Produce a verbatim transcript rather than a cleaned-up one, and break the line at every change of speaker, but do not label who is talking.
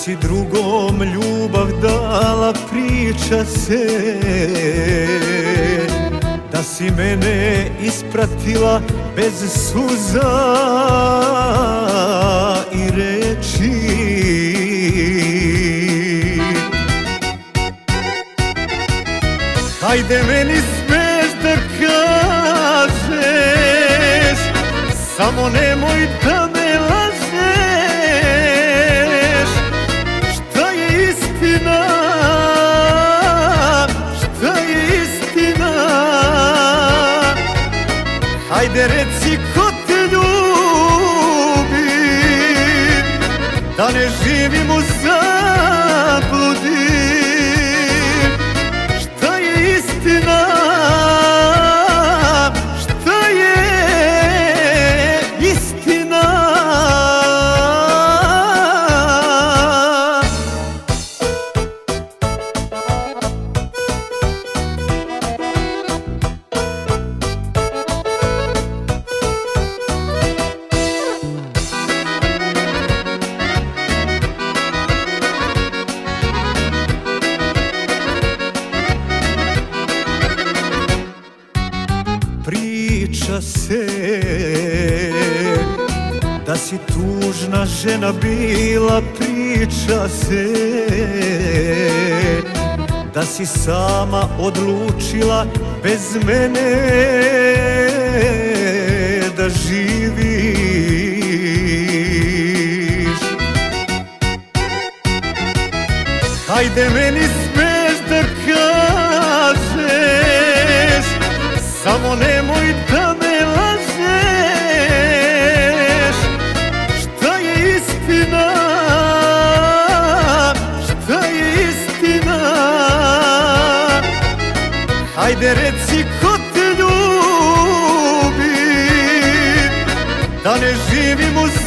si drugom ljubav dala, priča se da si mene ispratila bez suza i reči. Hajde, meni smeš da kažeš, samo nemoj da me lažeš. Šta je istina, šta je istina? Hajde, reci ko te ljubi, da ne živim u zabludi. Šta je istina, šta je istina? Priča se da si tužna žena bila, priča se da si sama odlučila bez mene da živiš. Hajde, meni smeš da kažeš, samo nemoj da me lažeš. Šta je istina, šta je istina? Hajde, reci ko te ljubi, da ne živim u